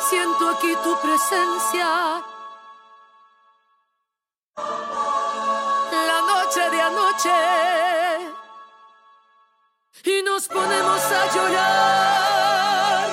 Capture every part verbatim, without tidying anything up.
Siento aquí tu presencia. La noche de anoche. Y nos ponemos a llorar.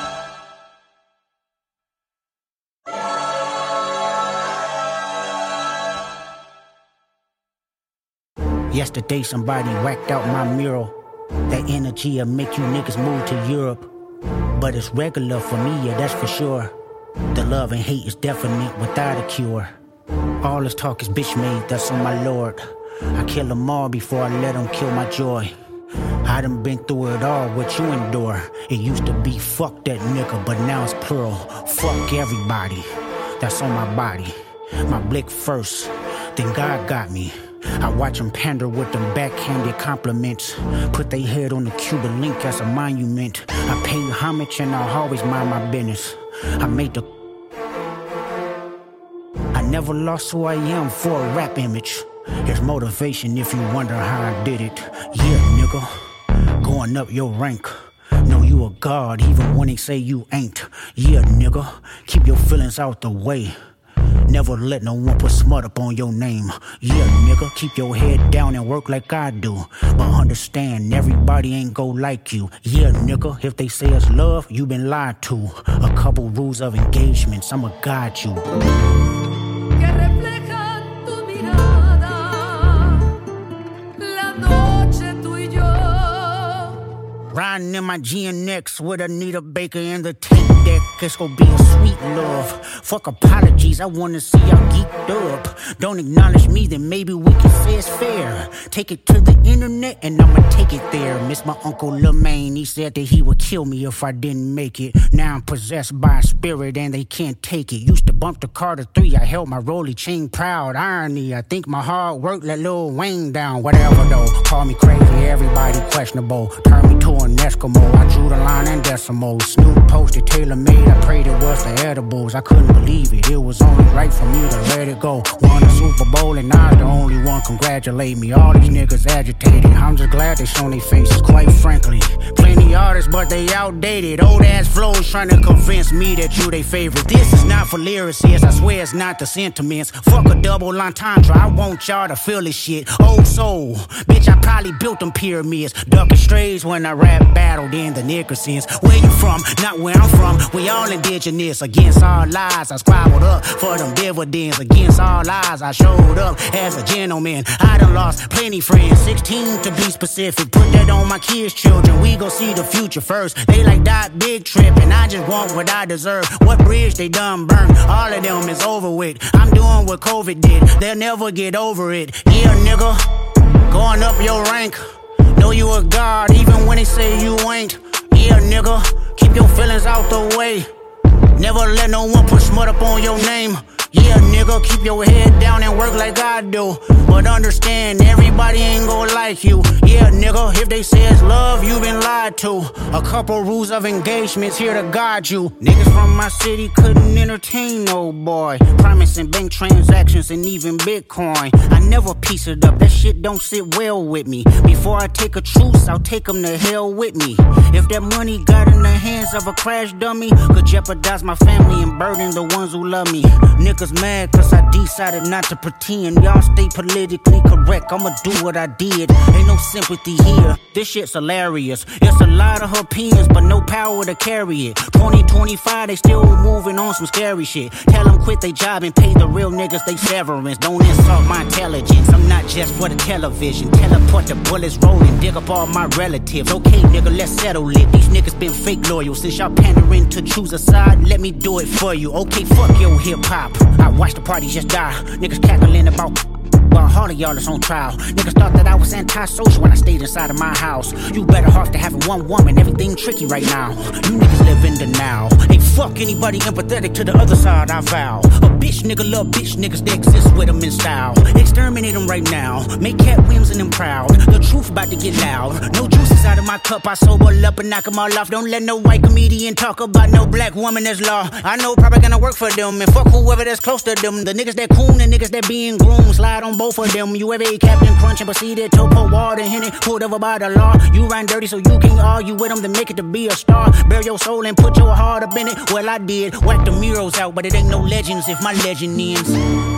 Yesterday somebody whacked out my mural. That energy'll make you niggas move to Europe. But it's regular for me, yeah, that's for sure. The love and hate is definite without a cure. All this talk is bitch made, that's on my lord. I kill them all before I let them kill my joy. I done been through it all, what you endure. It used to be fuck that nigga, but now it's plural. Fuck everybody, that's on my body. My blick first, then God got me. I watch them pander with them backhanded compliments. Put they head on the Cuban link as a monument. I pay homage and I'll always mind my business. I made the... I never lost who I am for a rap image. There's motivation if you wonder how I did it. Yeah, nigga, going up your rank. Know you a god even when they say you ain't. Yeah, nigga, keep your feelings out the way. Never let no one put smut up on your name. Yeah, nigga, keep your head down and work like I do. But understand, everybody ain't go like you. Yeah, nigga, if they say it's love, you been lied to. A couple rules of engagements, I'ma guide you. Riding in my G N X with Anita Baker in the tape deck. It's gonna be a sweet love. Fuck apologies, I wanna see y'all geeked up. Don't acknowledge me, then maybe we can say it's fair. Take it to the internet and I'ma take it there. Miss my Uncle Lemaine, he said that he would kill me if I didn't make it. Now I'm possessed by a spirit and they can't take it. Used to bump the Carter three, I held my rolly chain proud. Irony, I think my hard work let Lil Wayne down. Whatever though, call me crazy, everybody questionable. Turn me to an Eskimo, I drew the line in decimals. Snoop posted tailor made, I prayed it was the edibles. I couldn't believe it, it was only right for me to let it go. Won a Super Bowl and I'm the only one congratulate me. All these niggas agitated, I'm just glad they shown their faces, quite frankly. Plenty artists but they outdated. Old ass flows trying to convince me that you they favorite. This is not for lyricists, I swear it's not the sentiments. Fuck a double entendre, I want y'all to feel this shit. Old soul, bitch I probably built them pyramids. Ducking strays when I rap battled in the Nickersons. Where you from? Not where I'm from. We all indigenous. Against all lies, I scribbled up for them dividends. Against all lies, I showed up as a gentleman. I done lost plenty friends, sixteen to be specific. Put that on my kids' children. We gon' see the future first. They like that big trip, and I just want what I deserve. What bridge they done burned? All of them is over with. I'm doing what COVID did. They'll never get over it. Yeah, nigga, going up your rank. Know you a god even when they say you ain't. Yeah, nigga, keep your feelings out the way. Never let no one put smut up on your name. Yeah, nigga, keep your head down and work like I do. But understand, everybody ain't gon' like you. Yeah, nigga, if they say it's love, you been lied to. A couple rules of engagements here to guide you. Niggas from my city couldn't entertain no boy. Promising bank transactions and even Bitcoin. I never piece it up, that shit don't sit well with me. Before I take a truce, I'll take them to hell with me. If that money got in the hands of a crash dummy, could jeopardize my family and burden the ones who love me. Niggas mad cause I decided not to pretend. Y'all stay politically correct, I'ma do what I did. Ain't no sympathy here, this shit's hilarious. It's a lot of opinions but no power to carry it. Twenty twenty-five they still moving on some scary shit. Tell them quit they job and pay the real niggas they severance. Don't insult my intelligence, I'm not just for the television. Teleport the bullets rolling, dig up all my relatives. Okay nigga, let's settle it. These niggas been fake loyal. Since y'all pandering to choose a side, let me do it for you. Okay, fuck your hip hop, I watch the party just die. Niggas cackling about while all of y'all is on trial. Niggas thought that I was antisocial when I stayed inside of my house. You better off to having one woman, everything tricky right now. You niggas live in the now. Ain't fuck anybody empathetic to the other side, I vow. A bitch nigga love bitch niggas, they exist with them in style. Exterminate them right now, make Cat Williams and them proud. The truth about to get loud. No juices out of my cup, I sober up and knock them all off. Don't let no white comedian talk about no black woman as law. I know probably gonna work for them and fuck whoever that's close to them. The niggas that coon and niggas that being groomed, slide on both of them. You ever ate Captain Crunch and proceeded to pour water in it? Pulled over by the law. You ran dirty so you can't argue with them to make it to be a star. Bear your soul and put your heart up in it. Well, I did whack the murals out, but it ain't no legends if my legend ends.